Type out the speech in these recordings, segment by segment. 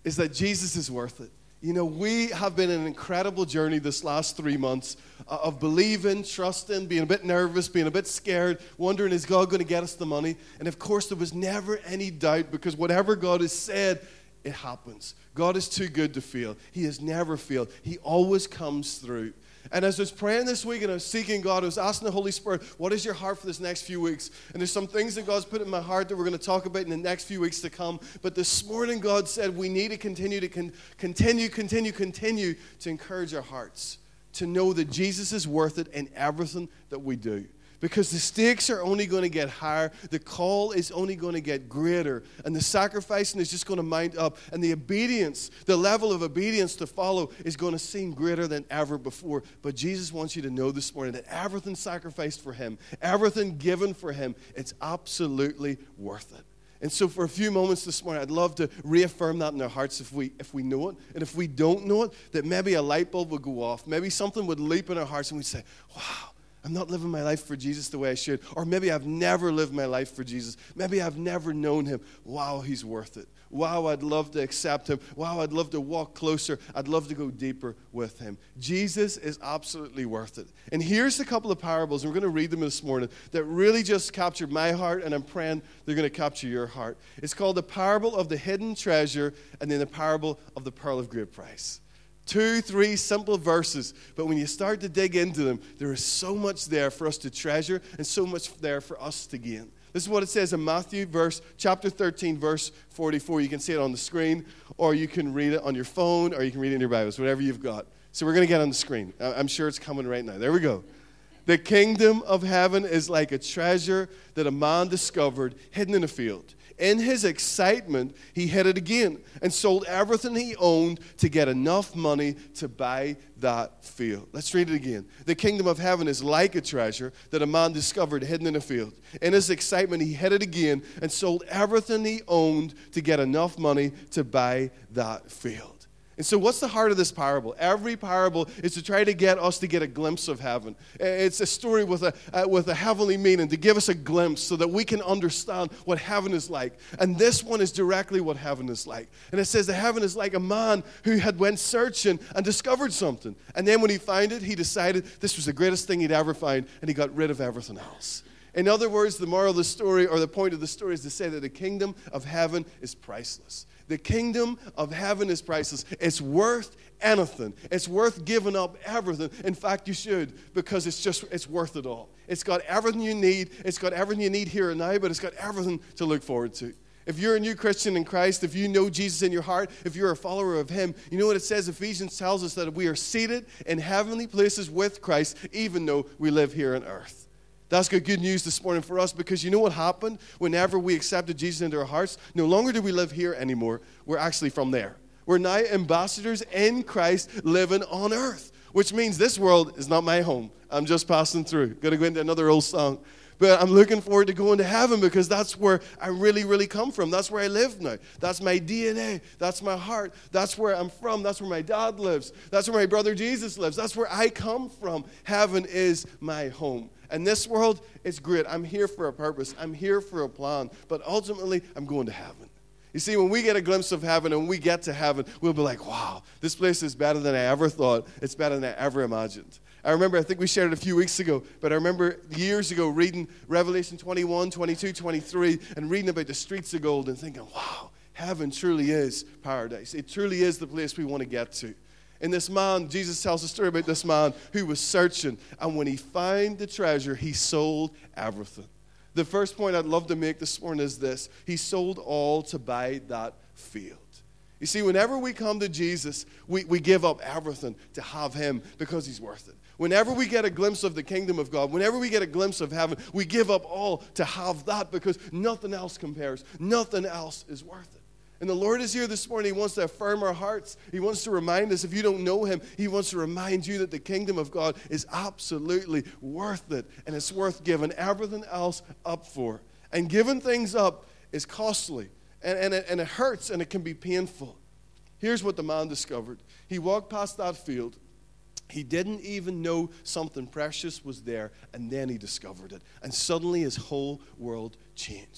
is that Jesus is worth it. You know, we have been in an incredible journey this last 3 months of believing, trusting, being a bit nervous, being a bit scared, wondering, is God going to get us the money? And of course, there was never any doubt, because whatever God has said, it happens. God is too good to fail. He has never failed. He always comes through. And as I was praying this week and I was seeking God, I was asking the Holy Spirit, what is your heart for this next few weeks? And there's some things that God's put in my heart that we're going to talk about in the next few weeks to come. But this morning, God said we need to continue to encourage our hearts, to know that Jesus is worth it in everything that we do. Because the stakes are only going to get higher, the call is only going to get greater, and the sacrificing is just going to mount up, and the obedience, the level of obedience to follow is going to seem greater than ever before. But Jesus wants you to know this morning that everything sacrificed for Him, everything given for Him, it's absolutely worth it. And so for a few moments this morning, I'd love to reaffirm that in our hearts if we know it. And if we don't know it, that maybe a light bulb would go off, maybe something would leap in our hearts and we'd say, wow, I'm not living my life for Jesus the way I should. Or maybe I've never lived my life for Jesus. Maybe I've never known Him. Wow, He's worth it. Wow, I'd love to accept Him. Wow, I'd love to walk closer. I'd love to go deeper with Him. Jesus is absolutely worth it. And here's a couple of parables, and we're going to read them this morning, that really just captured my heart, and I'm praying they're going to capture your heart. It's called the parable of the hidden treasure, and then the parable of the pearl of great price. 2, 3 simple verses, but when you start to dig into them, there is so much there for us to treasure and so much there for us to gain. This is what it says in Matthew chapter 13, verse 44. You can see it on the screen, or you can read it on your phone, or you can read it in your Bibles, whatever you've got. So we're going to get on the screen. I'm sure it's coming right now. There we go. The kingdom of heaven is like a treasure that a man discovered hidden in a field. In his excitement, he hid it again and sold everything he owned to get enough money to buy that field. Let's read it again. The kingdom of heaven is like a treasure that a man discovered hidden in a field. In his excitement, he hid it again and sold everything he owned to get enough money to buy that field. And so what's the heart of this parable? Every parable is to try to get us to get a glimpse of heaven. It's a story with a heavenly meaning, to give us a glimpse so that we can understand what heaven is like. And this one is directly what heaven is like. And it says that heaven is like a man who had went searching and discovered something. And then when he found it, he decided this was the greatest thing he'd ever find, and he got rid of everything else. In other words, the moral of the story, or the point of the story, is to say that the kingdom of heaven is priceless. The kingdom of heaven is priceless. It's worth anything. It's worth giving up everything. In fact, you should, because it's worth it all. It's got everything you need. It's got everything you need here and now, but it's got everything to look forward to. If you're a new Christian in Christ, if you know Jesus in your heart, if you're a follower of Him, you know what it says? Ephesians tells us that we are seated in heavenly places with Christ, even though we live here on earth. That's good news this morning for us, because you know what happened whenever we accepted Jesus into our hearts? No longer do we live here anymore. We're actually from there. We're now ambassadors in Christ living on earth, which means this world is not my home. I'm just passing through. Got to go into another old song. But I'm looking forward to going to heaven, because that's where I really, really come from. That's where I live now. That's my DNA. That's my heart. That's where I'm from. That's where my dad lives. That's where my brother Jesus lives. That's where I come from. Heaven is my home. And this world is great. I'm here for a purpose. I'm here for a plan. But ultimately, I'm going to heaven. You see, when we get a glimpse of heaven and we get to heaven, we'll be like, wow, this place is better than I ever thought. It's better than I ever imagined. I think we shared it a few weeks ago, but I remember years ago reading Revelation 21, 22, 23, and reading about the streets of gold and thinking, wow, heaven truly is paradise. It truly is the place we want to get to. And this man, Jesus tells a story about this man who was searching, and when he found the treasure, he sold everything. The first point I'd love to make this morning is this: he sold all to buy that field. You see, whenever we come to Jesus, we give up everything to have Him, because He's worth it. Whenever we get a glimpse of the kingdom of God, whenever we get a glimpse of heaven, we give up all to have that, because nothing else compares. Nothing else is worth it. And the Lord is here this morning. He wants to affirm our hearts. He wants to remind us, if you don't know Him, He wants to remind you that the kingdom of God is absolutely worth it, and it's worth giving everything else up for. And giving things up is costly, and it hurts, and it can be painful. Here's what the man discovered. He walked past that field. He didn't even know something precious was there, and then he discovered it. And suddenly his whole world changed.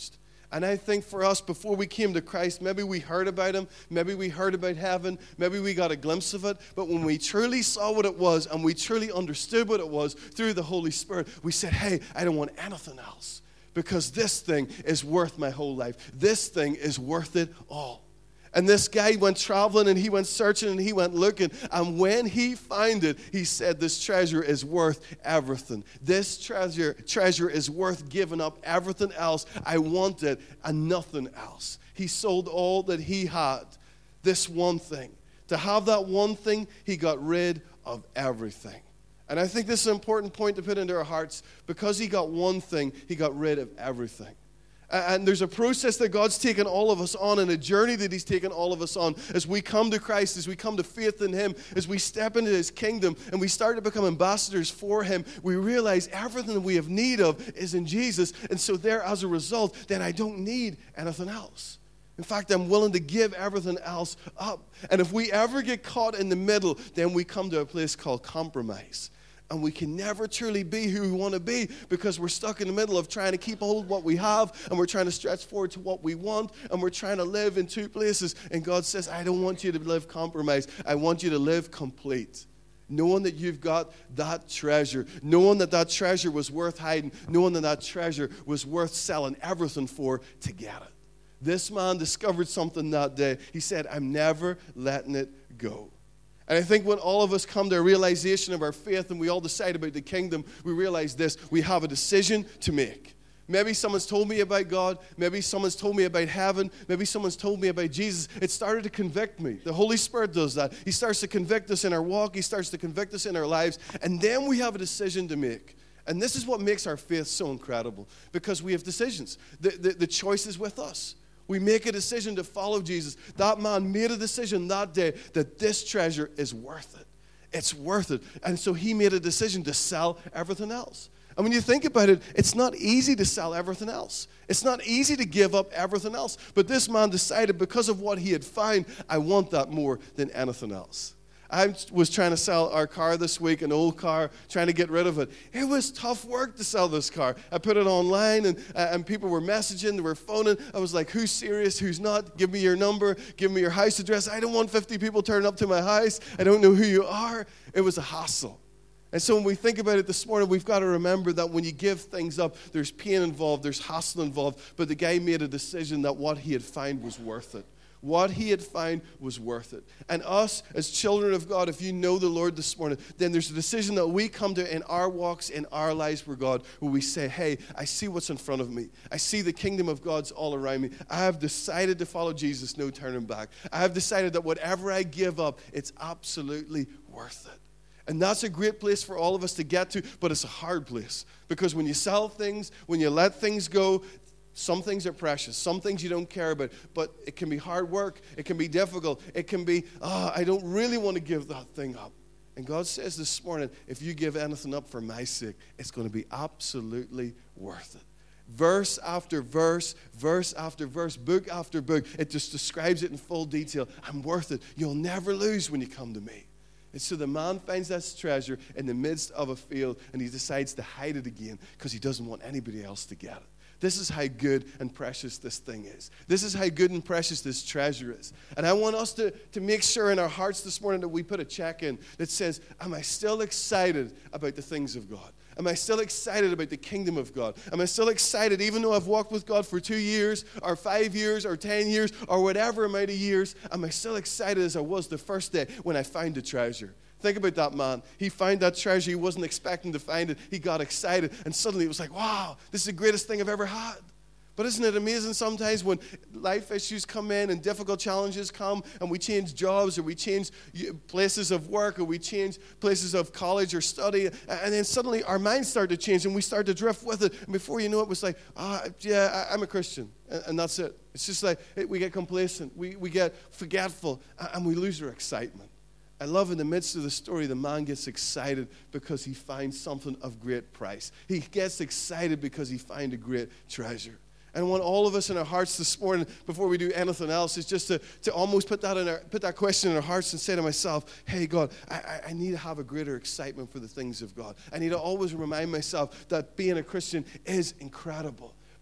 And I think for us, before we came to Christ, maybe we heard about him, maybe we heard about heaven, maybe we got a glimpse of it, but when we truly saw what it was and we truly understood what it was through the Holy Spirit, we said, hey, I don't want anything else because this thing is worth my whole life. This thing is worth it all. And this guy went traveling and he went searching and he went looking. And when he found it, he said, this treasure is worth everything. This treasure is worth giving up everything else. I want it and nothing else. He sold all that he had, this one thing. To have that one thing, he got rid of everything. And I think this is an important point to put into our hearts. Because he got one thing, he got rid of everything. And there's a process that God's taken all of us on and a journey that he's taken all of us on as we come to Christ, as we come to faith in him, as we step into his kingdom and we start to become ambassadors for him. We realize everything that we have need of is in Jesus. And so there, as a result, then I don't need anything else. In fact, I'm willing to give everything else up. And if we ever get caught in the middle, then we come to a place called compromise. And we can never truly be who we want to be because we're stuck in the middle of trying to keep hold of what we have and we're trying to stretch forward to what we want and we're trying to live in two places. And God says, I don't want you to live compromised. I want you to live complete. Knowing that you've got that treasure, knowing that that treasure was worth hiding, knowing that that treasure was worth selling everything for to get it. This man discovered something that day. He said, I'm never letting it go. And I think when all of us come to a realization of our faith and we all decide about the kingdom, we realize this. We have a decision to make. Maybe someone's told me about God. Maybe someone's told me about heaven. Maybe someone's told me about Jesus. It started to convict me. The Holy Spirit does that. He starts to convict us in our walk. He starts to convict us in our lives. And then we have a decision to make. And this is what makes our faith so incredible because we have decisions. The choice is with us. We make a decision to follow Jesus. That man made a decision that day that this treasure is worth it. It's worth it. And so he made a decision to sell everything else. And when you think about it, it's not easy to sell everything else. It's not easy to give up everything else. But this man decided because of what he had found, I want that more than anything else. I was trying to sell our car this week, an old car, trying to get rid of it. It was tough work to sell this car. I put it online, and people were messaging, they were phoning. I was like, who's serious, who's not? Give me your number, give me your house address. I don't want 50 people turning up to my house. I don't know who you are. It was a hassle. And so when we think about it this morning, we've got to remember that when you give things up, there's pain involved, there's hassle involved. But the guy made a decision that what he had found was worth it. What he had found was worth it. And us, as children of God, if you know the Lord this morning, then there's a decision that we come to in our walks, in our lives with God, where we say, hey, I see what's in front of me. I see the kingdom of God's all around me. I have decided to follow Jesus, no turning back. I have decided that whatever I give up, it's absolutely worth it. And that's a great place for all of us to get to, but it's a hard place. Because when you sell things, when you let things go, some things are precious. Some things you don't care about. But it can be hard work. It can be difficult. It can be, I don't really want to give that thing up. And God says this morning, if you give anything up for my sake, it's going to be absolutely worth it. Verse after verse, verse after verse, book after book, it just describes it in full detail. I'm worth it. You'll never lose when you come to me. And so the man finds that treasure in the midst of a field, and he decides to hide it again because he doesn't want anybody else to get it. This is how good and precious this thing is. This is how good and precious this treasure is. And I want us to make sure in our hearts this morning that we put a check in that says, am I still excited about the things of God? Am I still excited about the kingdom of God? Am I still excited, even though I've walked with God for 2 years, or 5 years, or 10 years, or whatever amount of years, am I still excited as I was the first day when I found the treasure? Think about that man. He found that treasure. He wasn't expecting to find it. He got excited, and suddenly it was like, wow, this is the greatest thing I've ever had. But isn't it amazing sometimes when life issues come in and difficult challenges come and we change jobs or we change places of work or we change places of college or study, and then suddenly our minds start to change and we start to drift with it. And before you know it, it was like, I'm a Christian. And that's it. It's just like we get complacent. We get forgetful and we lose our excitement. I love in the midst of the story, the man gets excited because he finds something of great price. He gets excited because he finds a great treasure. And I want all of us in our hearts this morning, before we do anything else, is just to almost put that question in our hearts and say to myself, hey, God, I need to have a greater excitement for the things of God. I need to always remind myself that being a Christian is incredible.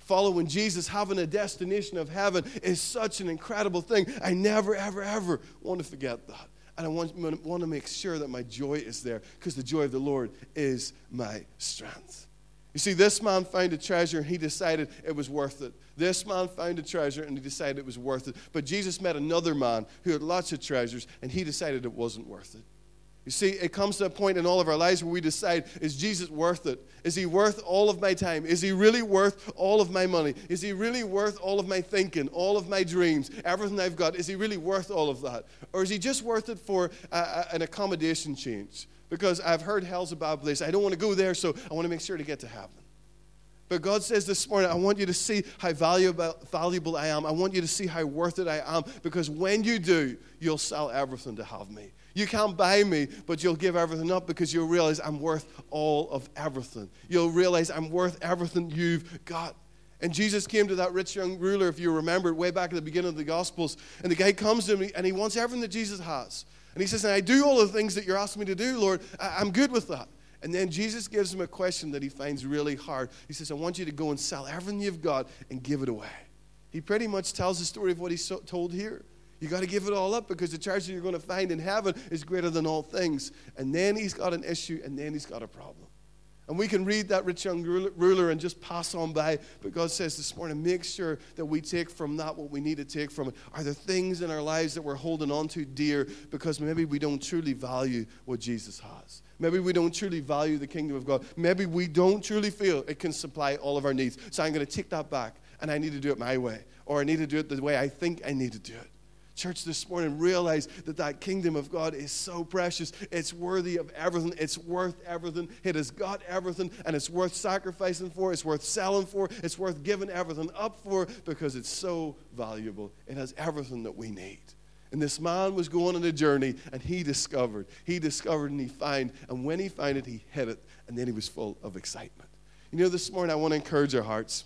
Following Jesus, having a destination of heaven is such an incredible thing. I never, ever, ever want to forget that. And I want to make sure that my joy is there, because the joy of the Lord is my strength. You see, this man found a treasure and he decided it was worth it. This man found a treasure and he decided it was worth it. But Jesus met another man who had lots of treasures and he decided it wasn't worth it. You see, it comes to a point in all of our lives where we decide, is Jesus worth it? Is he worth all of my time? Is he really worth all of my money? Is he really worth all of my thinking, all of my dreams, everything I've got? Is he really worth all of that? Or is he just worth it for an accommodation change? Because I've heard hell's a bad place. I don't want to go there, so I want to make sure to get to heaven. But God says this morning, I want you to see how valuable I am. I want you to see how worth it I am. Because when you do, you'll sell everything to have me. You can't buy me, but you'll give everything up, because you'll realize I'm worth all of everything. You'll realize I'm worth everything you've got. And Jesus came to that rich young ruler, if you remember, way back at the beginning of the Gospels. And the guy comes to him and he wants everything that Jesus has. And he says, and I do all the things that you're asking me to do, Lord. I'm good with that. And then Jesus gives him a question that he finds really hard. He says, I want you to go and sell everything you've got and give it away. He pretty much tells the story of what he's told here. You got to give it all up, because the treasure you're going to find in heaven is greater than all things. And then he's got an issue, and then he's got a problem. And we can read that rich young ruler and just pass on by. But God says this morning, make sure that we take from that what we need to take from it. Are there things in our lives that we're holding on to dear because maybe we don't truly value what Jesus has? Maybe we don't truly value the kingdom of God. Maybe we don't truly feel it can supply all of our needs. So I'm going to take that back, and I need to do it my way. Or I need to do it the way I think I need to do it. Church, this morning, realize that kingdom of God is so precious. It's worthy of everything. It's worth everything. It has got everything, and it's worth sacrificing for. It's worth selling for. It's worth giving everything up for, because it's so valuable. It has everything that we need. And this man was going on a journey, and he discovered and he found, and when he found it, he hit it, and then he was full of excitement. You know, this morning, I want to encourage our hearts.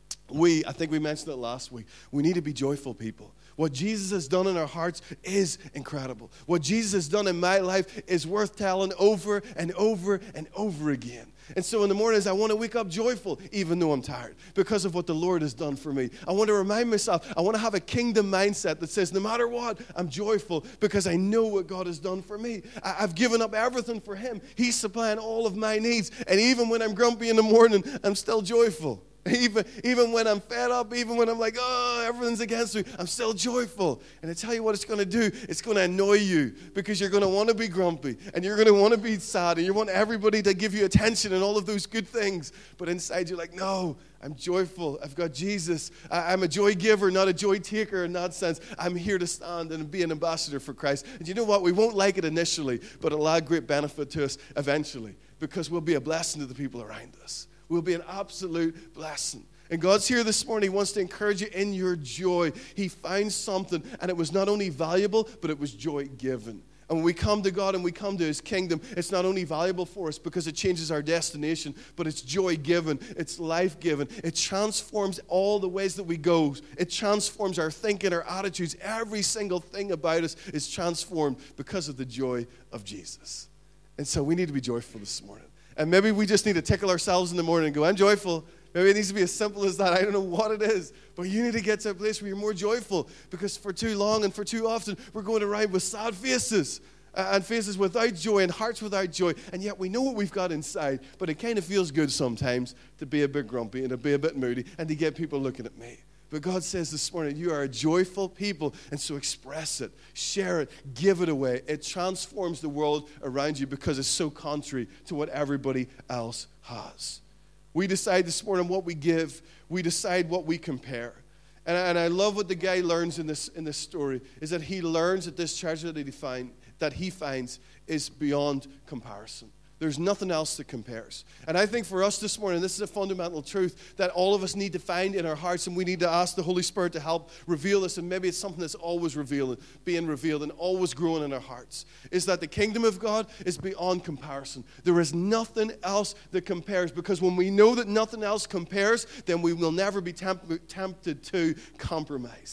I think we mentioned it last week, we need to be joyful people. What Jesus has done in our hearts is incredible. What Jesus has done in my life is worth telling over and over and over again. And so in the mornings, I want to wake up joyful, even though I'm tired, because of what the Lord has done for me. I want to remind myself, I want to have a kingdom mindset that says, no matter what, I'm joyful, because I know what God has done for me. I've given up everything for him. He's supplying all of my needs. And even when I'm grumpy in the morning, I'm still joyful. Even when I'm fed up, even when I'm like, oh, everything's against me, I'm still joyful. And I tell you what it's going to do. It's going to annoy you, because you're going to want to be grumpy, and you're going to want to be sad, and you want everybody to give you attention and all of those good things. But inside you're like, no, I'm joyful. I've got Jesus. I'm a joy giver, not a joy taker in that sense. I'm here to stand and be an ambassador for Christ. And you know what? We won't like it initially, but it'll add great benefit to us eventually, because we'll be a blessing to the people around us. Will be an absolute blessing. And God's here this morning. He wants to encourage you in your joy. He finds something, and it was not only valuable, but it was joy-given. And when we come to God and we come to his kingdom, it's not only valuable for us because it changes our destination, but it's joy-given, it's life-given. It transforms all the ways that we go. It transforms our thinking, our attitudes. Every single thing about us is transformed because of the joy of Jesus. And so we need to be joyful this morning. And maybe we just need to tickle ourselves in the morning and go, I'm joyful. Maybe it needs to be as simple as that. I don't know what it is. But you need to get to a place where you're more joyful. Because for too long and for too often, we're going around with sad faces. And faces without joy and hearts without joy. And yet we know what we've got inside. But it kind of feels good sometimes to be a bit grumpy and to be a bit moody and to get people looking at me. But God says this morning, you are a joyful people, and so express it, share it, give it away. It transforms the world around you because it's so contrary to what everybody else has. We decide this morning what we give. We decide what we compare. And I love what the guy learns in this story, is that he learns that this treasure that he finds is beyond comparison. There's nothing else that compares. And I think for us this morning, this is a fundamental truth that all of us need to find in our hearts, and we need to ask the Holy Spirit to help reveal this. And maybe it's something that's always being revealed and always growing in our hearts, is that the kingdom of God is beyond comparison. There is nothing else that compares, because when we know that nothing else compares, then we will never be tempted to compromise.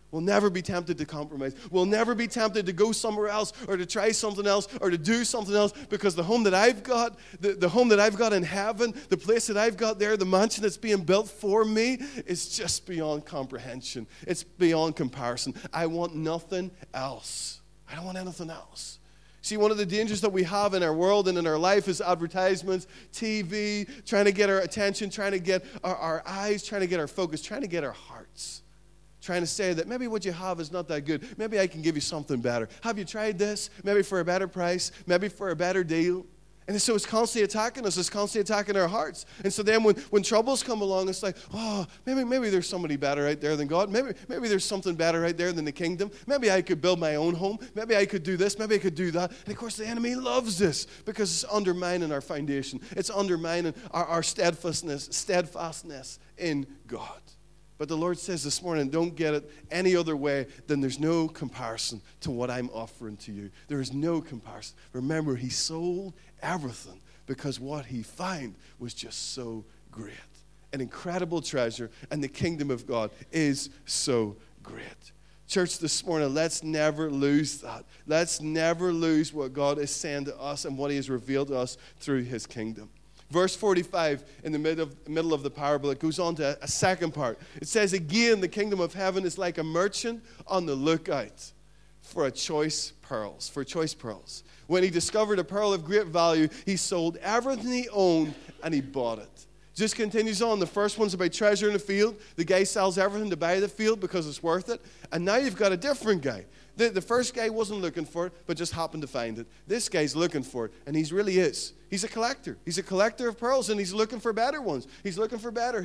We'll never be tempted to compromise. We'll never be tempted to go somewhere else or to try something else or to do something else, because the home that I've got, the home that I've got in heaven, the place that I've got there, the mansion that's being built for me is just beyond comprehension. It's beyond comparison. I want nothing else. I don't want anything else. See, one of the dangers that we have in our world and in our life is advertisements, TV, trying to get our attention, trying to get our eyes, trying to get our focus, trying to get our hearts. Trying to say that maybe what you have is not that good. Maybe I can give you something better. Have you tried this? Maybe for a better price. Maybe for a better deal. And so it's constantly attacking us. It's constantly attacking our hearts. And so then when troubles come along, it's like, oh, maybe there's somebody better out there than God. Maybe there's something better out there than the kingdom. Maybe I could build my own home. Maybe I could do this. Maybe I could do that. And, of course, the enemy loves this because it's undermining our foundation. It's undermining our steadfastness in God. But the Lord says this morning, don't get it any other way than there's no comparison to what I'm offering to you. There is no comparison. Remember, he sold everything because what he found was just so great. An incredible treasure, and the kingdom of God is so great. Church, this morning, let's never lose that. Let's never lose what God is saying to us and what he has revealed to us through his kingdom. Verse 45, in the middle of the parable, it goes on to a second part. It says, again, the kingdom of heaven is like a merchant on the lookout for choice pearls. When he discovered a pearl of great value, he sold everything he owned and he bought it. Just continues on. The first one's about treasure in the field. The guy sells everything to buy the field because it's worth it. And now you've got a different guy. The first guy wasn't looking for it, but just happened to find it. This guy's looking for it, and he really is. He's a collector. He's a collector of pearls, and he's looking for better ones. He's looking for better.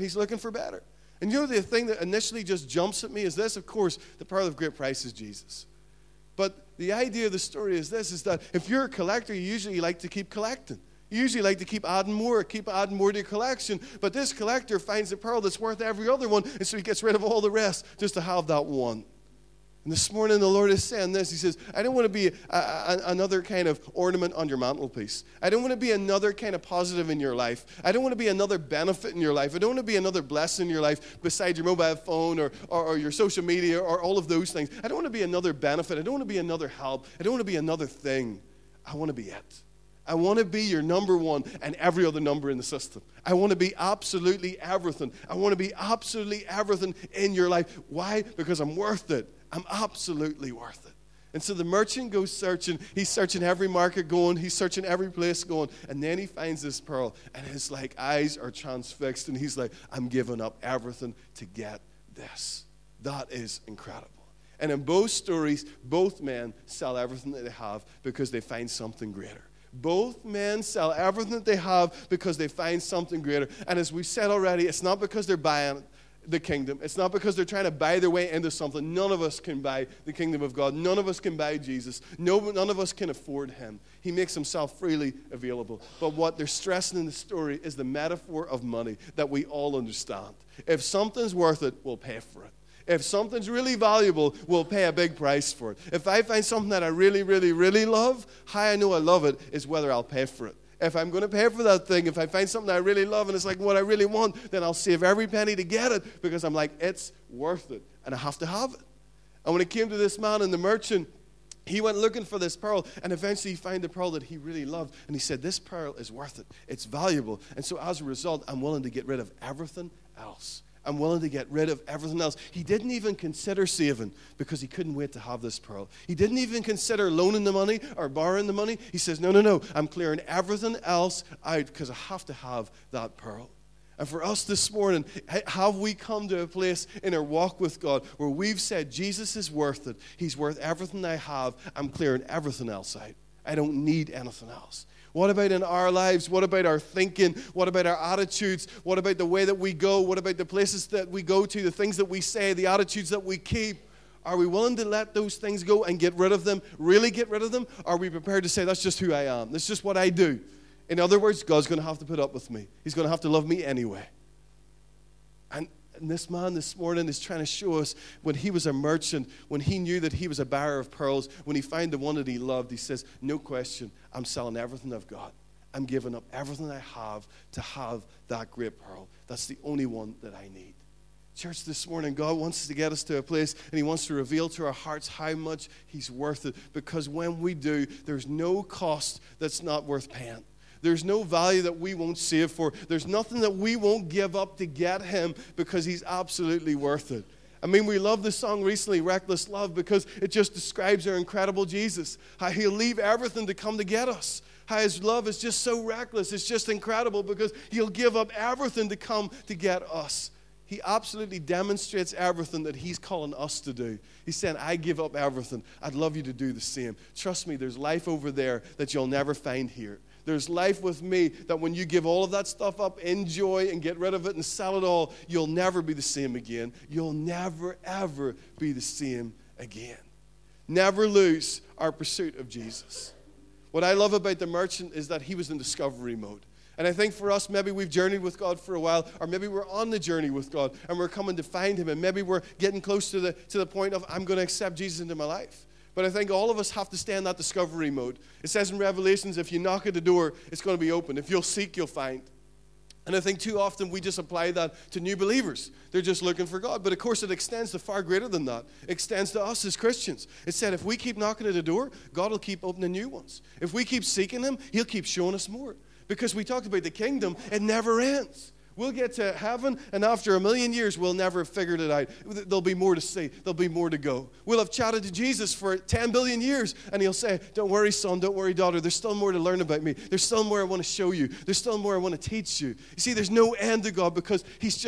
And you know the thing that initially just jumps at me is this. Of course, the pearl of great price is Jesus. But the idea of the story is this, is that if you're a collector, you usually like to keep collecting. You usually like to keep adding more to your collection. But this collector finds a pearl that's worth every other one, and so he gets rid of all the rest just to have that one. And this morning the Lord is saying this. He says, I don't want to be another kind of ornament on your mantelpiece. I don't want to be another kind of positive in your life. I don't want to be another benefit in your life. I don't want to be another blessing in your life besides your mobile phone or your social media or all of those things. I don't want to be another benefit. I don't want to be another help. I don't want to be another thing. I want to be it. I want to be your number one and every other number in the system. I want to be absolutely everything. I want to be absolutely everything in your life. Why? Because I'm worth it. I'm absolutely worth it. And so the merchant goes searching. He's searching every market going. He's searching every place going. And then he finds this pearl. And his eyes are transfixed. And he's like, I'm giving up everything to get this. That is incredible. And in both stories, both men sell everything that they have because they find something greater. Both men sell everything that they have because they find something greater. And as we said already, it's not because they're buying the kingdom. It's not because they're trying to buy their way into something. None of us can buy the kingdom of God. None of us can buy Jesus. None of us can afford him. He makes himself freely available. But what they're stressing in the story is the metaphor of money that we all understand. If something's worth it, we'll pay for it. If something's really valuable, we'll pay a big price for it. If I find something that I really, really, really love, how I know I love it is whether I'll pay for it. If I'm going to pay for that thing, if I find something I really love and it's like what I really want, then I'll save every penny to get it because I'm like, it's worth it and I have to have it. And when it came to this man and the merchant, he went looking for this pearl, and eventually he found the pearl that he really loved. And he said, this pearl is worth it. It's valuable. And so as a result, I'm willing to get rid of everything else. I'm willing to get rid of everything else. He didn't even consider saving because he couldn't wait to have this pearl. He didn't even consider loaning the money or borrowing the money. He says, no, I'm clearing everything else out because I have to have that pearl. And for us this morning, have we come to a place in our walk with God where we've said, Jesus is worth it. He's worth everything I have. I'm clearing everything else out. I don't need anything else. What about in our lives? What about our thinking? What about our attitudes? What about the way that we go? What about the places that we go to, the things that we say, the attitudes that we keep? Are we willing to let those things go and get rid of them, really get rid of them? Are we prepared to say, that's just who I am? That's just what I do? In other words, God's going to have to put up with me. He's going to have to love me anyway. And this man this morning is trying to show us when he was a merchant, when he knew that he was a buyer of pearls, when he found the one that he loved, he says, no question, I'm selling everything I've got. I'm giving up everything I have to have that great pearl. That's the only one that I need. Church, this morning, God wants to get us to a place, and He wants to reveal to our hearts how much He's worth it. Because when we do, there's no cost that's not worth paying. There's no value that we won't save for. There's nothing that we won't give up to get Him, because He's absolutely worth it. I mean, we love the song recently, Reckless Love, because it just describes our incredible Jesus. How He'll leave everything to come to get us. How His love is just so reckless. It's just incredible because He'll give up everything to come to get us. He absolutely demonstrates everything that He's calling us to do. He's saying, I give up everything. I'd love you to do the same. Trust me, there's life over there that you'll never find here. There's life with me that when you give all of that stuff up, enjoy and get rid of it and sell it all, you'll never be the same again. You'll never, ever be the same again. Never lose our pursuit of Jesus. What I love about the merchant is that he was in discovery mode. And I think for us, maybe we've journeyed with God for a while, or maybe we're on the journey with God, and we're coming to find Him, and maybe we're getting close to the point of, I'm going to accept Jesus into my life. But I think all of us have to stay in that discovery mode. It says in Revelations, if you knock at the door, it's going to be open. If you'll seek, you'll find. And I think too often we just apply that to new believers. They're just looking for God. But of course it extends to far greater than that. It extends to us as Christians. It said if we keep knocking at the door, God will keep opening new ones. If we keep seeking Him, He'll keep showing us more. Because we talked about the kingdom, it never ends. We'll get to heaven, and after 1,000,000 years, we'll never have figured it out. There'll be more to see. There'll be more to go. We'll have chatted to Jesus for 10 billion years, and He'll say, don't worry, son, don't worry, daughter. There's still more to learn about me. There's still more I want to show you. There's still more I want to teach you. You see, there's no end to God because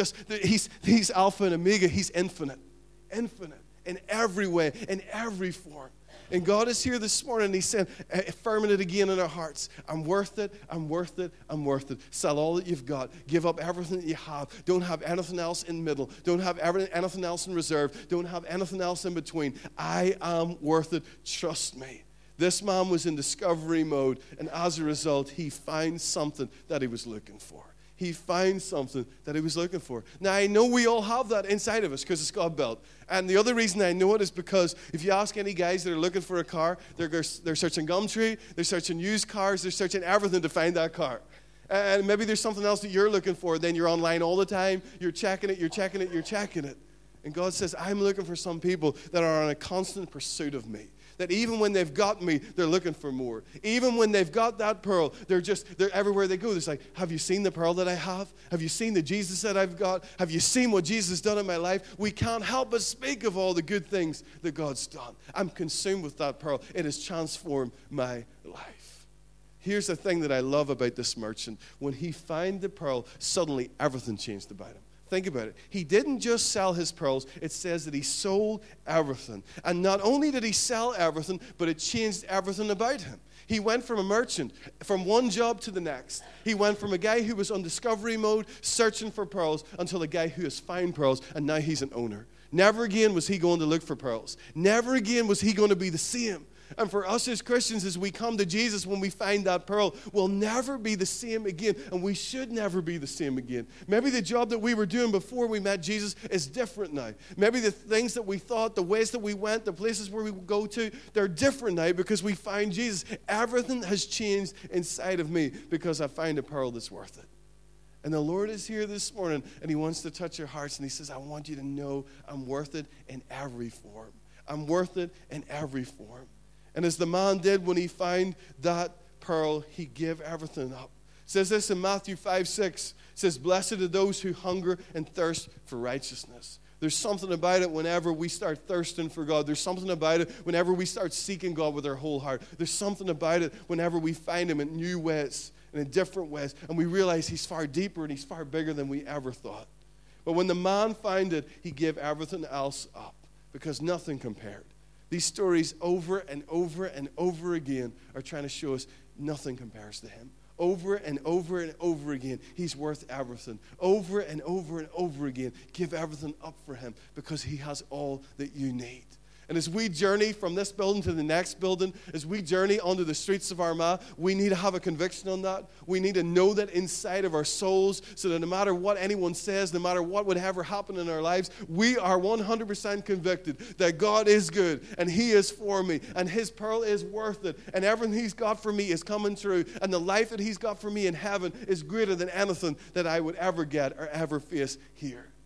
He's Alpha and Omega. He's infinite. Infinite in every way, in every form. And God is here this morning, and He's saying, affirming it again in our hearts. I'm worth it, I'm worth it, I'm worth it. Sell all that you've got. Give up everything that you have. Don't have anything else in middle. Don't have anything else in reserve. Don't have anything else in between. I am worth it. Trust me. This man was in discovery mode, and as a result, he found something that he was looking for. He found something that he was looking for. Now, I know we all have that inside of us because it's God-built. And the other reason I know it is because if you ask any guys that are looking for a car, they're searching Gumtree, they're searching used cars, they're searching everything to find that car. And maybe there's something else that you're looking for. Then you're online all the time. You're checking it, you're checking it, you're checking it. And God says, I'm looking for some people that are on a constant pursuit of me. That even when they've got me, they're looking for more. Even when they've got that pearl, they're everywhere they go. They're like, have you seen the pearl that I have? Have you seen the Jesus that I've got? Have you seen what Jesus has done in my life? We can't help but speak of all the good things that God's done. I'm consumed with that pearl. It has transformed my life. Here's the thing that I love about this merchant. When he found the pearl, suddenly everything changed about him. Think about it. He didn't just sell his pearls. It says that he sold everything. And not only did he sell everything, but it changed everything about him. He went from a merchant, from one job to the next. He went from a guy who was on discovery mode, searching for pearls, until a guy who has found pearls, and now he's an owner. Never again was he going to look for pearls. Never again was he going to be the same. And for us as Christians, as we come to Jesus, when we find that pearl, we'll never be the same again. And we should never be the same again. Maybe the job that we were doing before we met Jesus is different now. Maybe the things that we thought, the ways that we went, the places where we go to, they're different now because we find Jesus. Everything has changed inside of me because I find a pearl that's worth it. And the Lord is here this morning, and He wants to touch your hearts. And He says, I want you to know I'm worth it in every form. I'm worth it in every form. And as the man did when he found that pearl, he gave everything up. It says this in Matthew 5:6. It says, blessed are those who hunger and thirst for righteousness. There's something about it whenever we start thirsting for God. There's something about it whenever we start seeking God with our whole heart. There's something about it whenever we find Him in new ways and in different ways. And we realize He's far deeper and He's far bigger than we ever thought. But when the man found it, he gave everything else up because nothing compared. These stories over and over and over again are trying to show us nothing compares to Him. Over and over and over again, He's worth everything. Over and over and over again, give everything up for Him because He has all that you need. And as we journey from this building to the next building, as we journey onto the streets of Armagh, we need to have a conviction on that. We need to know that inside of our souls so that no matter what anyone says, no matter what would ever happen in our lives, we are 100% convicted that God is good and He is for me and His pearl is worth it and everything He's got for me is coming true and the life that He's got for me in heaven is greater than anything that I would ever get or ever face here.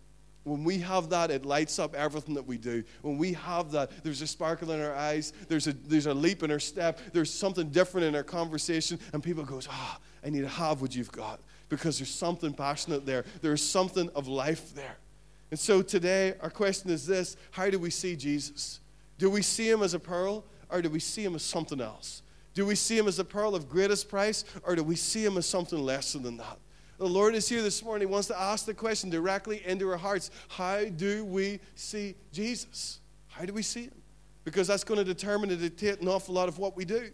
When we have that, it lights up everything that we do. When we have that, there's a sparkle in our eyes, there's a leap in our step, there's something different in our conversation, and people goes, I need to have what you've got, because there's something passionate there. There's something of life there. And so today, our question is this: how do we see Jesus? Do we see him as a pearl, or do we see him as something else? Do we see him as a pearl of greatest price, or do we see him as something lesser than that? The Lord is here this morning. He wants to ask the question directly into our hearts. How do we see Jesus? How do we see him? Because that's going to determine and dictate an awful lot of what we do.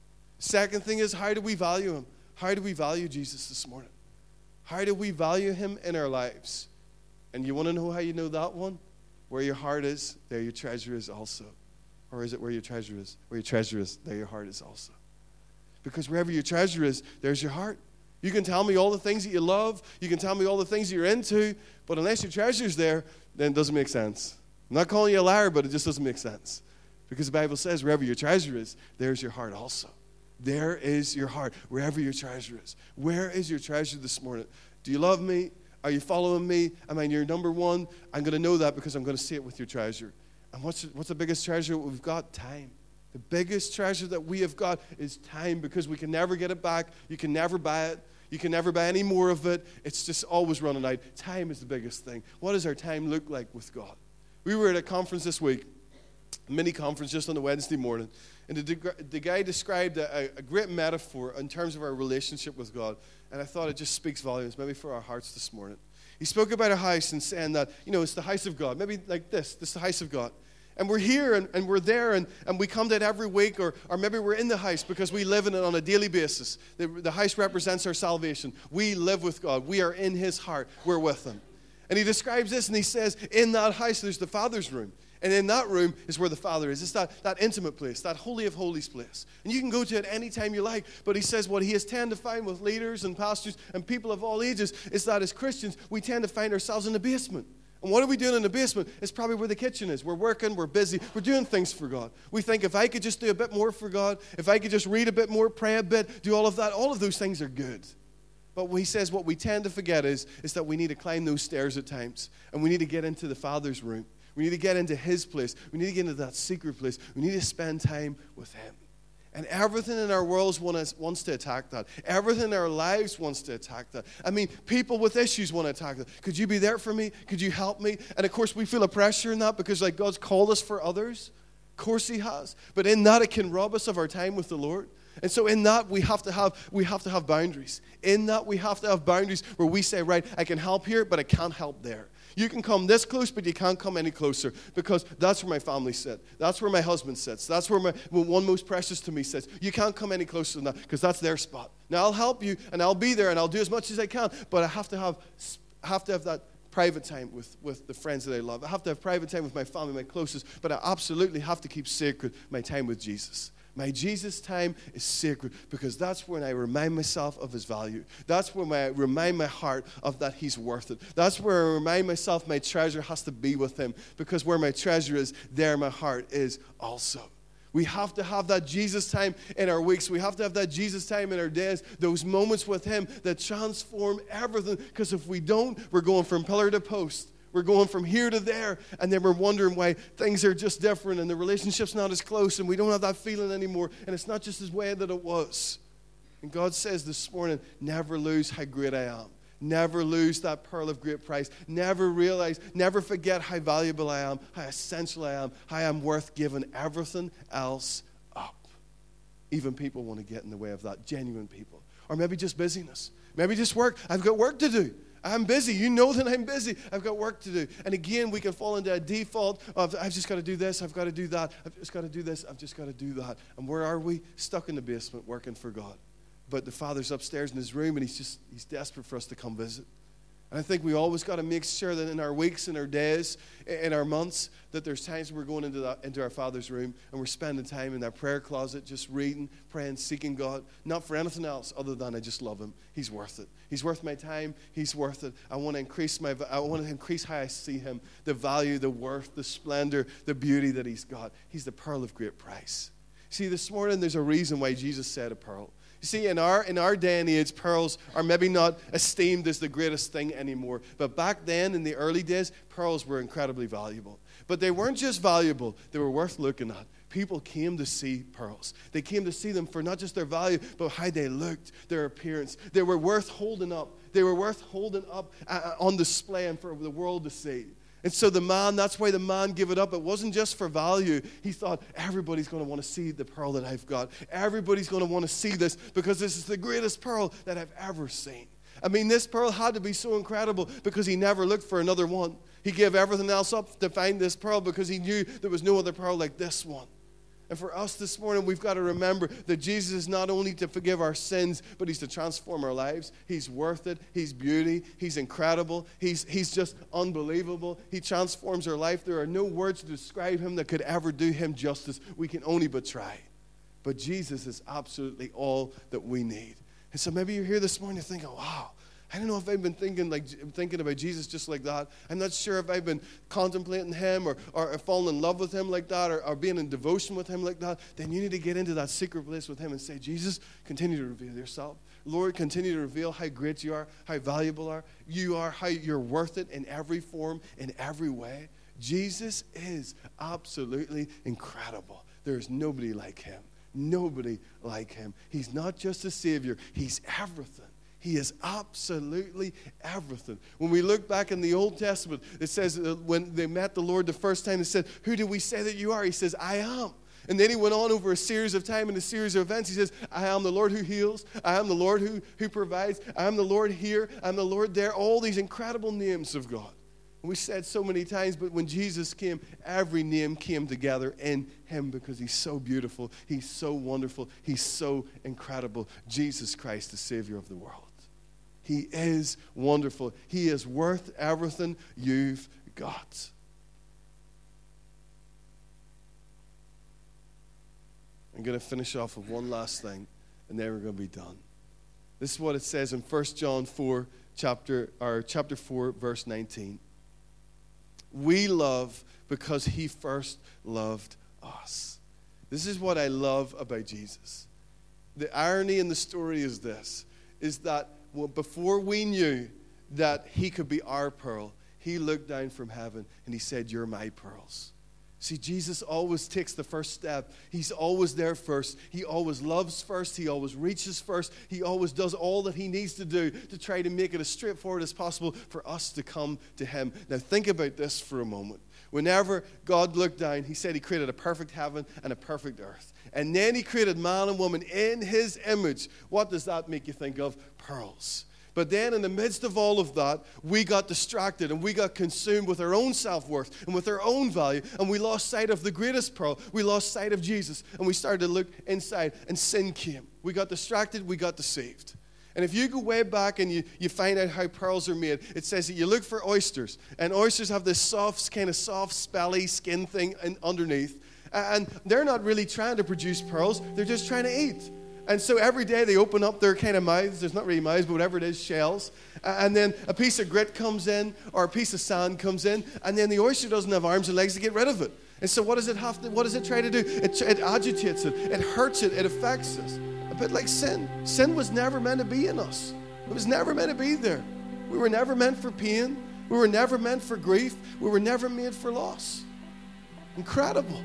Second thing is, how do we value him? How do we value Jesus this morning? How do we value him in our lives? And you want to know how you know that one? Where your heart is, there your treasure is also. Or is it where your treasure is? Where your treasure is, there your heart is also. Because wherever your treasure is, there's your heart. You can tell me all the things that you love. You can tell me all the things that you're into. But unless your treasure's there, then it doesn't make sense. I'm not calling you a liar, but it just doesn't make sense. Because the Bible says wherever your treasure is, there's your heart also. There is your heart, wherever your treasure is. Where is your treasure this morning? Do you love me? Are you following me? Am I your number one? I'm going to know that because I'm going to see it with your treasure. And what's the biggest treasure we've got? Time. The biggest treasure that we have got is time, because we can never get it back. You can never buy it. You can never buy any more of it. It's just always running out. Time is the biggest thing. What does our time look like with God? We were at a conference this week, a mini conference just on a Wednesday morning, and the guy described a great metaphor in terms of our relationship with God, and I thought it just speaks volumes, maybe for our hearts this morning. He spoke about a house and saying that, it's the house of God. Maybe like this is the house of God. And we're here and we're there and we come to it every week, or maybe we're in the house because we live in it on a daily basis. The house represents our salvation. We live with God. We are in his heart. We're with him. And he describes this and he says, in that house there's the Father's room. And in that room is where the Father is. It's that intimate place, that Holy of Holies place. And you can go to it any time you like. But he says what he has tend to find with leaders and pastors and people of all ages is that as Christians, we tend to find ourselves in the basement. And what are we doing in the basement? It's probably where the kitchen is. We're working, we're busy, we're doing things for God. We think if I could just do a bit more for God, if I could just read a bit more, pray a bit, do all of that, all of those things are good. But he says what we tend to forget is that we need to climb those stairs at times. And we need to get into the Father's room. We need to get into his place. We need to get into that secret place. We need to spend time with him. And everything in our world wants to attack that. Everything in our lives wants to attack that. I mean, people with issues want to attack that. Could you be there for me? Could you help me? And of course, we feel a pressure in that because God's called us for others. Of course he has. But in that, it can rob us of our time with the Lord. And so in that, we have to have boundaries. In that, we have to have boundaries where we say, right, I can help here, but I can't help there. You can come this close, but you can't come any closer because that's where my family sits. That's where my husband sits. That's where one most precious to me sits. You can't come any closer than that because that's their spot. Now, I'll help you, and I'll be there, and I'll do as much as I can, but I have to have that private time with the friends that I love. I have to have private time with my family, my closest, but I absolutely have to keep sacred my time with Jesus. My Jesus time is sacred because that's when I remind myself of his value. That's when I remind my heart of that he's worth it. That's where I remind myself my treasure has to be with him because where my treasure is, there my heart is also. We have to have that Jesus time in our weeks. We have to have that Jesus time in our days, those moments with him that transform everything because if we don't, we're going from pillar to post. We're going from here to there, and then we're wondering why things are just different, and the relationship's not as close, and we don't have that feeling anymore, and it's not just as way that it was. And God says this morning, never lose how great I am. Never lose that pearl of great price. Never forget how valuable I am, how essential I am, how I'm worth giving everything else up. Even people want to get in the way of that, genuine people. Or maybe just busyness. Maybe just work. I've got work to do. I'm busy. You know that I'm busy. I've got work to do. And again, we can fall into a default of, I've just got to do this, I've got to do that, I've just got to do this, I've just got to do that. And where are we? Stuck in the basement working for God. But the Father's upstairs in his room, and he's desperate for us to come visit. And I think we always got to make sure that in our weeks, in our days, in our months, that there's times we're going into our Father's room and we're spending time in that prayer closet, just reading, praying, seeking God, not for anything else other than I just love him. He's worth it. He's worth my time. He's worth it. I want to increase how I see him, the value, the worth, the splendor, the beauty that he's got. He's the pearl of great price. See, this morning there's a reason why Jesus said a pearl. You see, in our day and age, pearls are maybe not esteemed as the greatest thing anymore. But back then, in the early days, pearls were incredibly valuable. But they weren't just valuable, they were worth looking at. People came to see pearls. They came to see them for not just their value, but how they looked, their appearance. They were worth holding up. They were worth holding up on display and for the world to see. And so that's why the man gave it up. It wasn't just for value. He thought, everybody's going to want to see the pearl that I've got. Everybody's going to want to see this because this is the greatest pearl that I've ever seen. I mean, this pearl had to be so incredible because he never looked for another one. He gave everything else up to find this pearl because he knew there was no other pearl like this one. And for us this morning, we've got to remember that Jesus is not only to forgive our sins, but he's to transform our lives. He's worth it. He's beauty. He's incredible. He's just unbelievable. He transforms our life. There are no words to describe him that could ever do him justice. We can only but try. But Jesus is absolutely all that we need. And so maybe you're here this morning thinking, wow, I don't know if I've been thinking about Jesus just like that. I'm not sure if I've been contemplating him or falling in love with him like that or being in devotion with him like that. Then you need to get into that secret place with him and say, Jesus, continue to reveal yourself. Lord, continue to reveal how great you are, how valuable you are, how you're worth it in every form, in every way. Jesus is absolutely incredible. There's nobody like him. Nobody like him. He's not just a Savior. He's everything. He is absolutely everything. When we look back in the Old Testament, it says when they met the Lord the first time, it said, who do we say that you are? He says, I am. And then he went on over a series of time and a series of events. He says, I am the Lord who heals. I am the Lord who provides. I am the Lord here. I am the Lord there. All these incredible names of God. And we said so many times, but when Jesus came, every name came together in him because he's so beautiful. He's so wonderful. He's so incredible. Jesus Christ, the Savior of the world. He is wonderful. He is worth everything you've got. I'm going to finish off with one last thing, and then we're going to be done. This is what it says in 1 John 4, chapter 4, verse 19. We love because he first loved us. This is what I love about Jesus. The irony in the story is this, is that before we knew that he could be our pearl, he looked down from heaven and he said, you're my pearls. See, Jesus always takes the first step. He's always there first. He always loves first. He always reaches first. He always does all that he needs to do to try to make it as straightforward as possible for us to come to him. Now think about this for a moment. Whenever God looked down, he said he created a perfect heaven and a perfect earth. And then he created man and woman in his image. What does that make you think of? Pearls. But then in the midst of all of that, we got distracted and we got consumed with our own self-worth and with our own value. And we lost sight of the greatest pearl. We lost sight of Jesus. And we started to look inside and sin came. We got distracted. We got deceived. And if you go way back and you find out how pearls are made, it says that you look for oysters. And oysters have this soft, spelly skin thing underneath. And they're not really trying to produce pearls. They're just trying to eat. And so every day they open up their kind of mouths. There's not really mouths, but whatever it is, shells. And then a piece of grit comes in or a piece of sand comes in. And then the oyster doesn't have arms and legs to get rid of it. And so what does it try to do? It agitates it. It hurts it. It affects us. A bit like sin. Sin was never meant to be in us. It was never meant to be there. We were never meant for pain. We were never meant for grief. We were never made for loss. Incredible.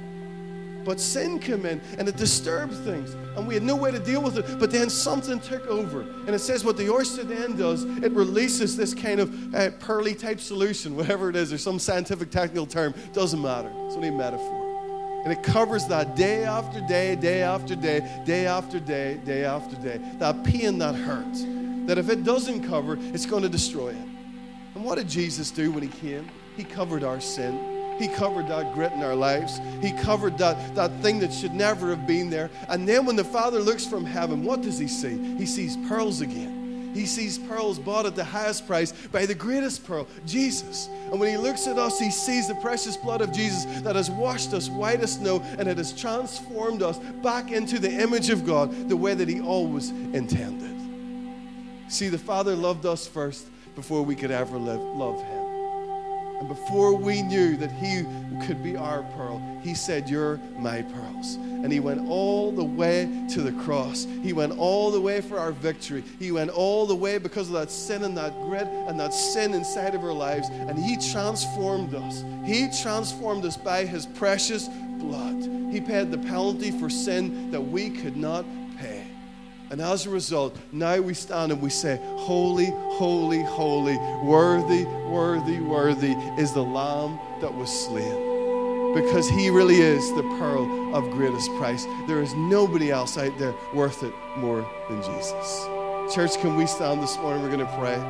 But sin came in and it disturbed things. And we had no way to deal with it. But then something took over. And it says what the oyster then does, it releases this kind of pearly type solution, whatever it is, or some scientific technical term. Doesn't matter. It's only a metaphor. And it covers that day after day, day after day, day after day, day after day. That pain, that hurt. That if it doesn't cover, it's going to destroy it. And what did Jesus do when he came? He covered our sin. He covered that grit in our lives. He covered that thing that should never have been there. And then when the Father looks from heaven, what does he see? He sees pearls again. He sees pearls bought at the highest price by the greatest pearl, Jesus. And when he looks at us, he sees the precious blood of Jesus that has washed us white as snow, and it has transformed us back into the image of God the way that he always intended. See, the Father loved us first before we could ever love him. And before we knew that he could be our pearl, he said, you're my pearls. And he went all the way to the cross. He went all the way for our victory. He went all the way because of that sin and that grit and that sin inside of our lives. And he transformed us. He transformed us by his precious blood. He paid the penalty for sin that we could not pay. And as a result, now we stand and we say, holy, holy, holy, worthy, worthy, worthy is the Lamb that was slain. Because he really is the pearl of greatest price. There is nobody else out there worth it more than Jesus. Church, can we stand this morning? We're going to pray.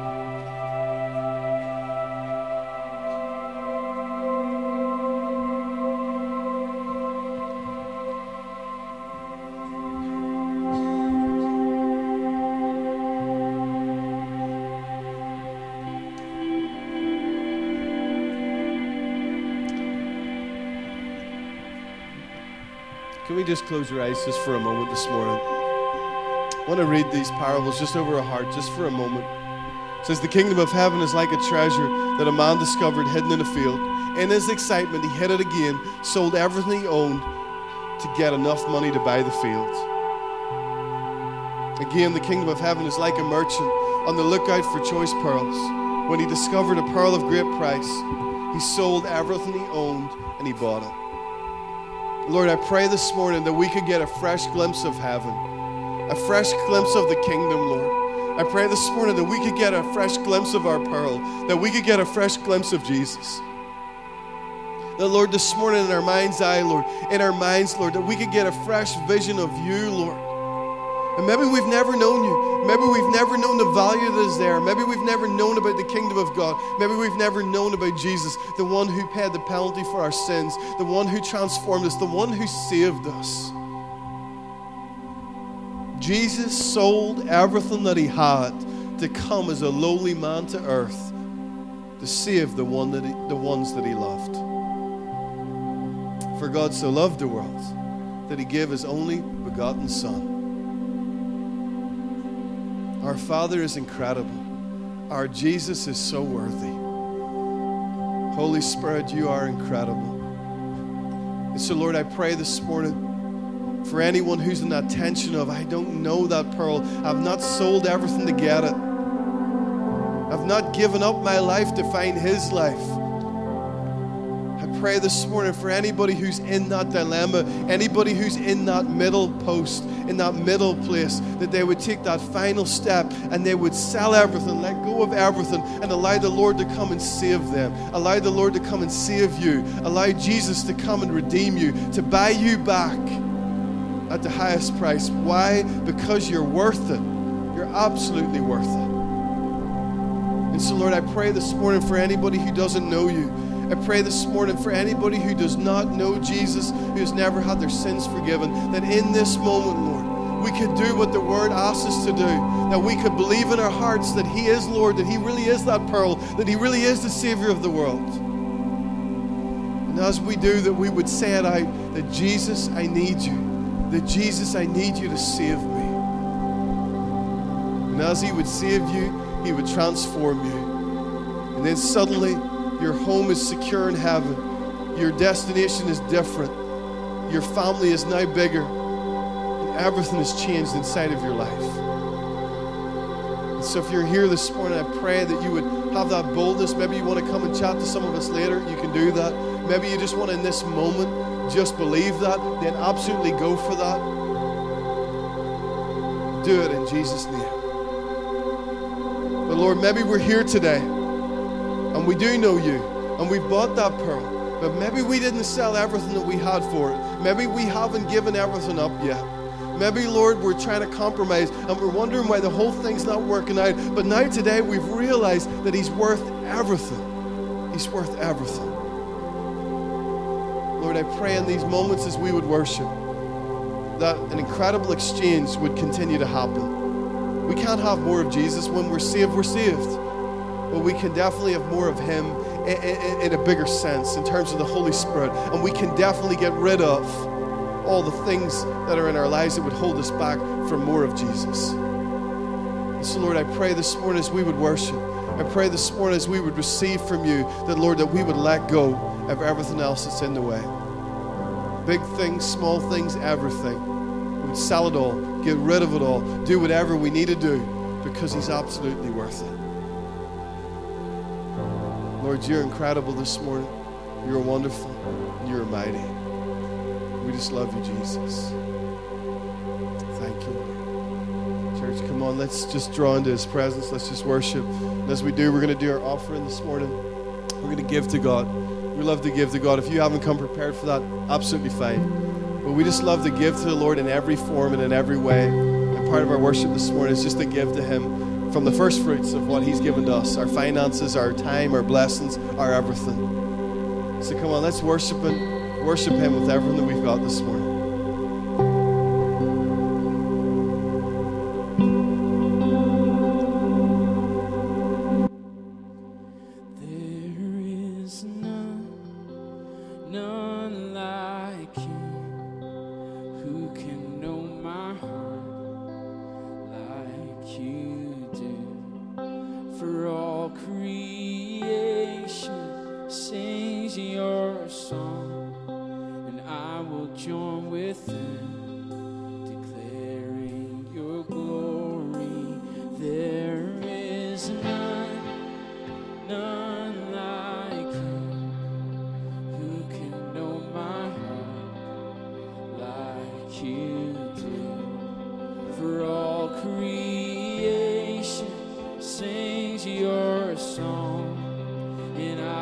Can we just close your eyes just for a moment this morning? I want to read these parables just over our heart, just for a moment. It says, the kingdom of heaven is like a treasure that a man discovered hidden in a field. In his excitement, he hid it again, sold everything he owned to get enough money to buy the field. Again, the kingdom of heaven is like a merchant on the lookout for choice pearls. When he discovered a pearl of great price, he sold everything he owned and he bought it. Lord, I pray this morning that we could get a fresh glimpse of heaven, a fresh glimpse of the kingdom, Lord. I pray this morning that we could get a fresh glimpse of our pearl, that we could get a fresh glimpse of Jesus. That, Lord, this morning in our mind's eye, Lord, in our minds, Lord, that we could get a fresh vision of you, Lord. And maybe we've never known you. Maybe we've never known the value that is there. Maybe we've never known about the kingdom of God. Maybe we've never known about Jesus, the one who paid the penalty for our sins, the one who transformed us, the one who saved us. Jesus sold everything that he had to come as a lowly man to earth to save the ones that he loved. For God so loved the world that he gave his only begotten Son. Our Father is incredible. Our Jesus is so worthy. Holy Spirit, you are incredible. And so, Lord, I pray this morning for anyone who's in that tension of, I don't know that pearl. I've not sold everything to get it. I've not given up my life to find his life. I pray this morning for anybody who's in that dilemma, anybody who's in that middle post, in that middle place, that they would take that final step and they would sell everything, let go of everything, and allow the Lord to come and save them. Allow the Lord to come and save you. Allow Jesus to come and redeem you, to buy you back at the highest price. Why? Because you're worth it. You're absolutely worth it. And so, Lord, I pray this morning for anybody who doesn't know you. I pray this morning for anybody who does not know Jesus, who has never had their sins forgiven, that in this moment, Lord, we could do what the Word asks us to do, that we could believe in our hearts that he is Lord, that he really is that pearl, that he really is the Savior of the world. And as we do, that we would say it out, that Jesus, I need you. That Jesus, I need you to save me. And as he would save you, he would transform you. And then suddenly, your home is secure in heaven. Your destination is different. Your family is now bigger. And everything has changed inside of your life. And so if you're here this morning, I pray that you would have that boldness. Maybe you want to come and chat to some of us later. You can do that. Maybe you just want to, in this moment, just believe that. Then absolutely go for that. Do it in Jesus' name. But Lord, maybe we're here today. And we do know you, and we bought that pearl, but maybe we didn't sell everything that we had for it. Maybe we haven't given everything up yet. Maybe, Lord, we're trying to compromise, and we're wondering why the whole thing's not working out. But now today we've realized that he's worth everything. He's worth everything. Lord, I pray in these moments as we would worship, that an incredible exchange would continue to happen. We can't have more of Jesus. When we're saved, we're saved. But we can definitely have more of him in a bigger sense in terms of the Holy Spirit. And we can definitely get rid of all the things that are in our lives that would hold us back from more of Jesus. And so, Lord, I pray this morning as we would worship, I pray this morning as we would receive from you that, Lord, that we would let go of everything else that's in the way. Big things, small things, everything. We would sell it all, get rid of it all, do whatever we need to do because he's absolutely worth it. Lord, you're incredible this morning. You're wonderful. You're mighty. We just love you, Jesus. Thank you, Lord. Church, come on, let's just draw into his presence. Let's just worship. And as we do, we're going to do our offering this morning. We're going to give to God. We love to give to God. If you haven't come prepared for that, absolutely fine. But we just love to give to the Lord in every form and in every way. And part of our worship this morning is just to give to him from the first fruits of what he's given to us, our finances, our time, our blessings, our everything. So come on, let's worship him with everything that we've got this morning.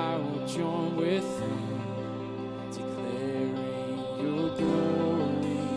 Declaring your glory.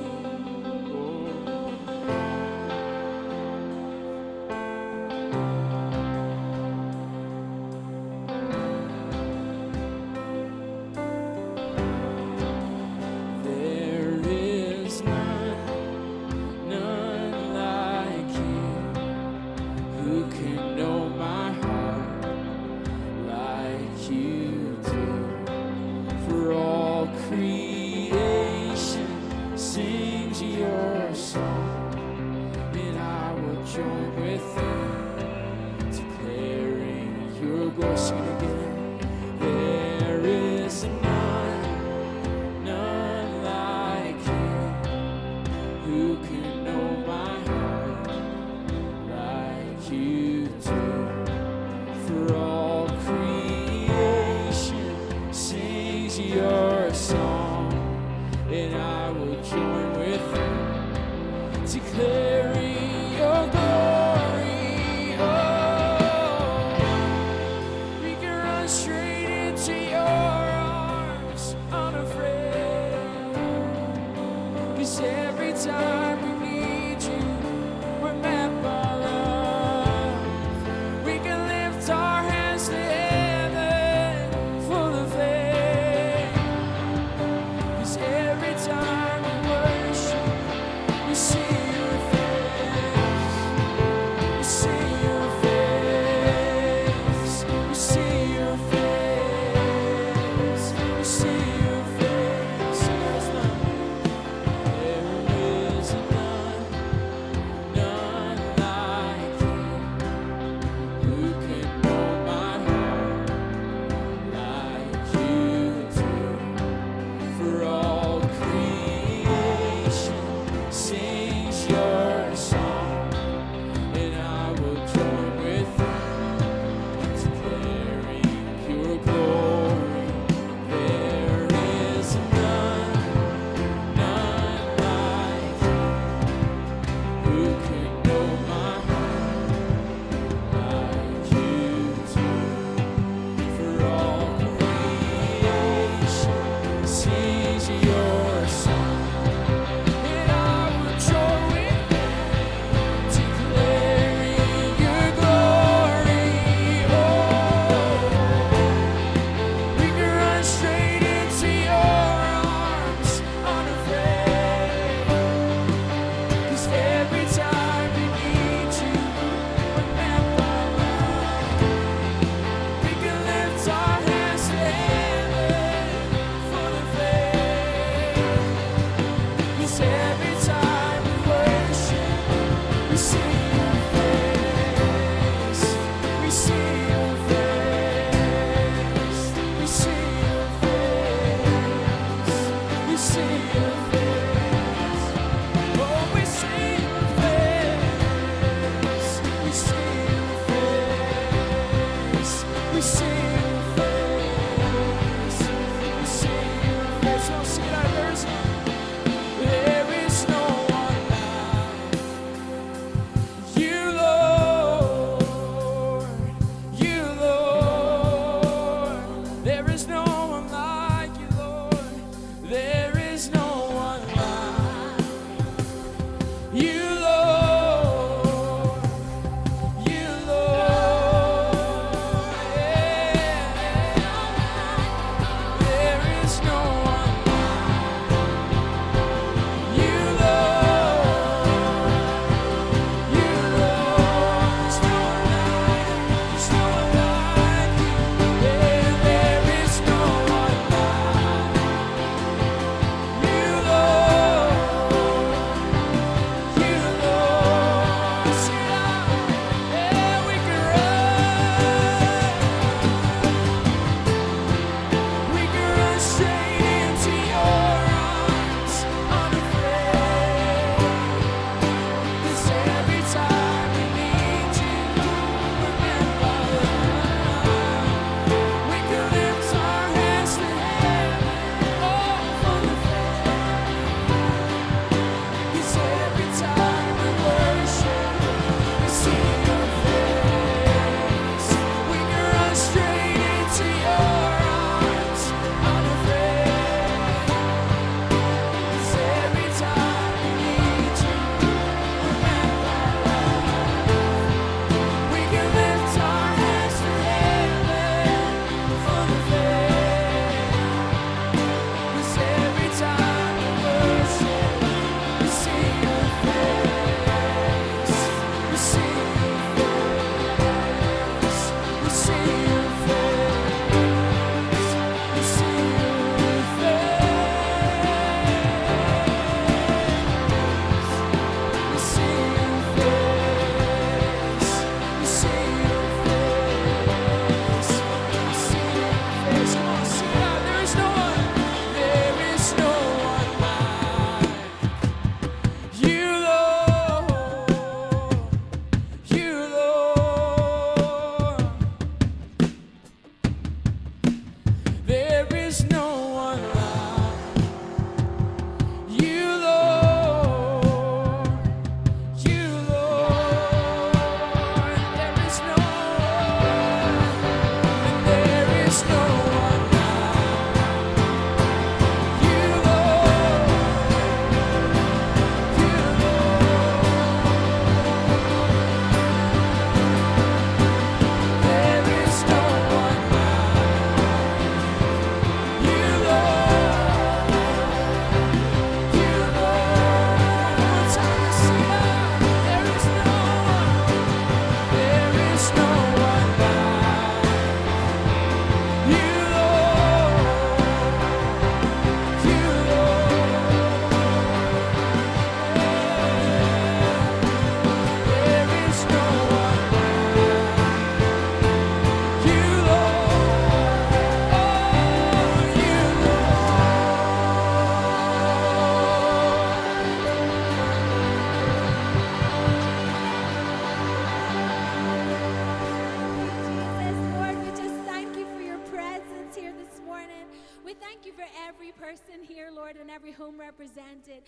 thank you for every person here, Lord, and every home represented.